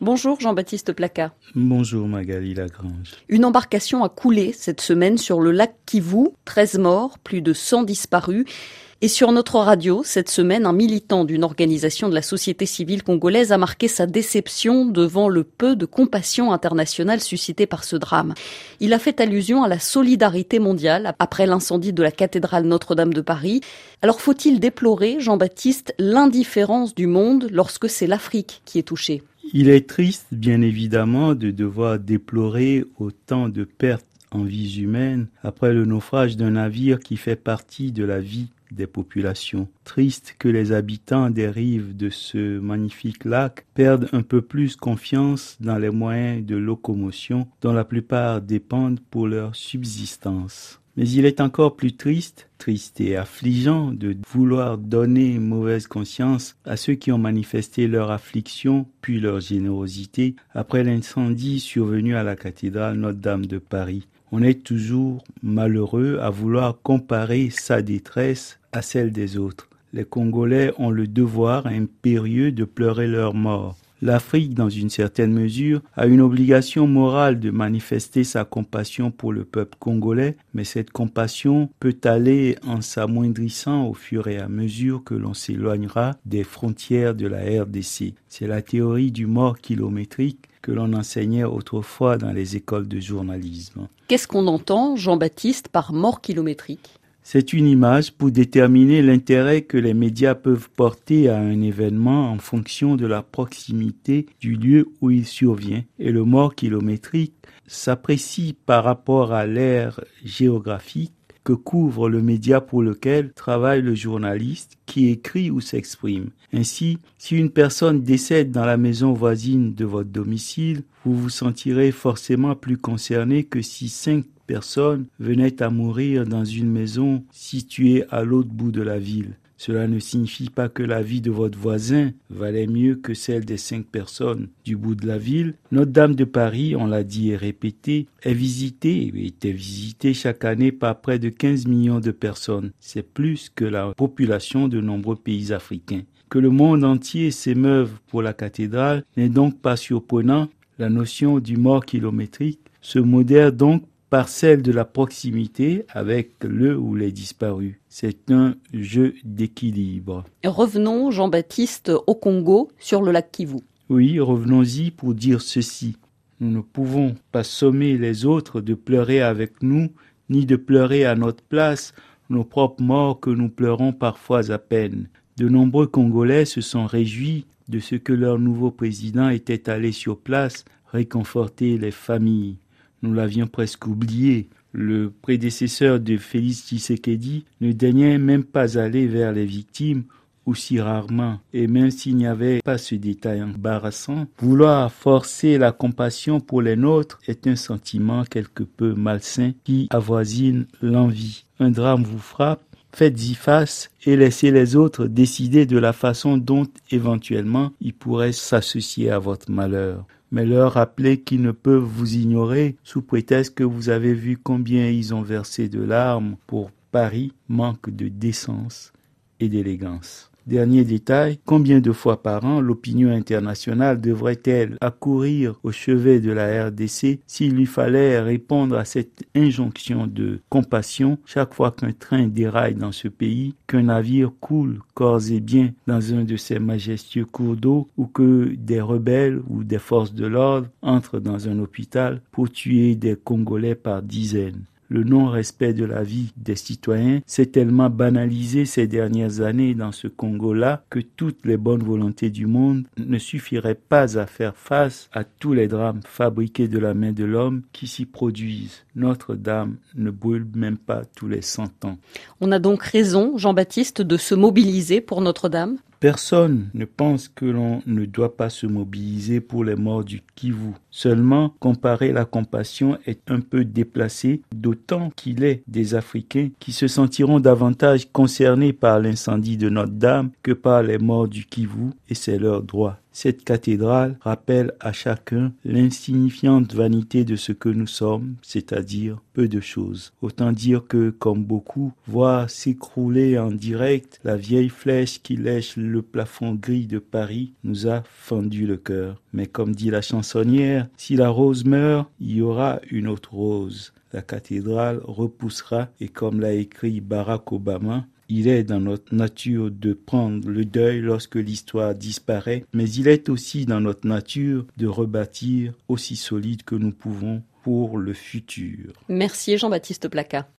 Bonjour Jean-Baptiste Placas. Bonjour Magali Lagrange. Une embarcation a coulé cette semaine sur le lac Kivu, 13 morts, plus de 100 disparus. Et sur notre radio, cette semaine, un militant d'une organisation de la société civile congolaise a marqué sa déception devant le peu de compassion internationale suscité par ce drame. Il a fait allusion à la solidarité mondiale après l'incendie de la cathédrale Notre-Dame de Paris. Alors faut-il déplorer, Jean-Baptiste, l'indifférence du monde lorsque c'est l'Afrique qui est touchée ? Il est triste, bien évidemment, de devoir déplorer autant de pertes en vies humaines après le naufrage d'un navire qui fait partie de la vie des populations. Triste que les habitants des rives de ce magnifique lac perdent un peu plus confiance dans les moyens de locomotion dont la plupart dépendent pour leur subsistance. Mais il est encore plus triste et affligeant de vouloir donner mauvaise conscience à ceux qui ont manifesté leur affliction puis leur générosité après l'incendie survenu à la cathédrale Notre-Dame de Paris. On est toujours malheureux à vouloir comparer sa détresse à celle des autres. Les Congolais ont le devoir impérieux de pleurer leur mort. L'Afrique, dans une certaine mesure, a une obligation morale de manifester sa compassion pour le peuple congolais, mais cette compassion peut aller en s'amoindrissant au fur et à mesure que l'on s'éloignera des frontières de la RDC. C'est la théorie du mort kilométrique que l'on enseignait autrefois dans les écoles de journalisme. Qu'est-ce qu'on entend, Jean-Baptiste, par mort kilométrique ? C'est une image pour déterminer l'intérêt que les médias peuvent porter à un événement en fonction de la proximité du lieu où il survient. Et le mort kilométrique s'apprécie par rapport à l'aire géographique que couvre le média pour lequel travaille le journaliste qui écrit ou s'exprime. Ainsi, si une personne décède dans la maison voisine de votre domicile, vous vous sentirez forcément plus concerné que si 5 personnes venaient à mourir dans une maison située à l'autre bout de la ville. Cela ne signifie pas que la vie de votre voisin valait mieux que celle des 5 personnes du bout de la ville. Notre-Dame de Paris, on l'a dit et répété, était visitée chaque année par près de 15 millions de personnes. C'est plus que la population de nombreux pays africains. Que le monde entier s'émeuve pour la cathédrale n'est donc pas surprenant. La notion du mort kilométrique se modère donc par celle de la proximité avec le ou les disparus. C'est un jeu d'équilibre. Revenons, Jean-Baptiste, au Congo, sur le lac Kivu. Oui, revenons-y pour dire ceci. Nous ne pouvons pas sommer les autres de pleurer avec nous, ni de pleurer à notre place nos propres morts que nous pleurons parfois à peine. De nombreux Congolais se sont réjouis de ce que leur nouveau président était allé sur place réconforter les familles. Nous l'avions presque oublié. Le prédécesseur de Félix Tshisekedi ne daignait même pas aller vers les victimes, aussi rarement. Et même s'il n'y avait pas ce détail embarrassant, vouloir forcer la compassion pour les nôtres est un sentiment quelque peu malsain qui avoisine l'envie. Un drame vous frappe, faites-y face et laissez les autres décider de la façon dont éventuellement ils pourraient s'associer à votre malheur. Mais leur rappeler qu'ils ne peuvent vous ignorer sous prétexte que vous avez vu combien ils ont versé de larmes pour Paris manque de décence et d'élégance. Dernier détail, combien de fois par an l'opinion internationale devrait-elle accourir au chevet de la RDC s'il lui fallait répondre à cette injonction de compassion chaque fois qu'un train déraille dans ce pays, qu'un navire coule corps et biens dans un de ces majestueux cours d'eau ou que des rebelles ou des forces de l'ordre entrent dans un hôpital pour tuer des Congolais par dizaines. Le non-respect de la vie des citoyens s'est tellement banalisé ces dernières années dans ce Congo-là que toutes les bonnes volontés du monde ne suffiraient pas à faire face à tous les drames fabriqués de la main de l'homme qui s'y produisent. Notre-Dame ne brûle même pas tous les 100 ans. On a donc raison, Jean-Baptiste, de se mobiliser pour Notre-Dame ? Personne ne pense que l'on ne doit pas se mobiliser pour les morts du Kivu. Seulement, comparer la compassion est un peu déplacé, d'autant qu'il est des Africains qui se sentiront davantage concernés par l'incendie de Notre-Dame que par les morts du Kivu, et c'est leur droit. Cette cathédrale rappelle à chacun l'insignifiante vanité de ce que nous sommes, c'est-à-dire peu de choses. Autant dire que, comme beaucoup, voir s'écrouler en direct la vieille flèche qui lèche le plafond gris de Paris nous a fendu le cœur. Mais comme dit la chansonnière, si la rose meurt, il y aura une autre rose. La cathédrale repoussera et comme l'a écrit Barack Obama, il est dans notre nature de prendre le deuil lorsque l'histoire disparaît, mais il est aussi dans notre nature de rebâtir aussi solide que nous pouvons pour le futur. Merci Jean-Baptiste Placas.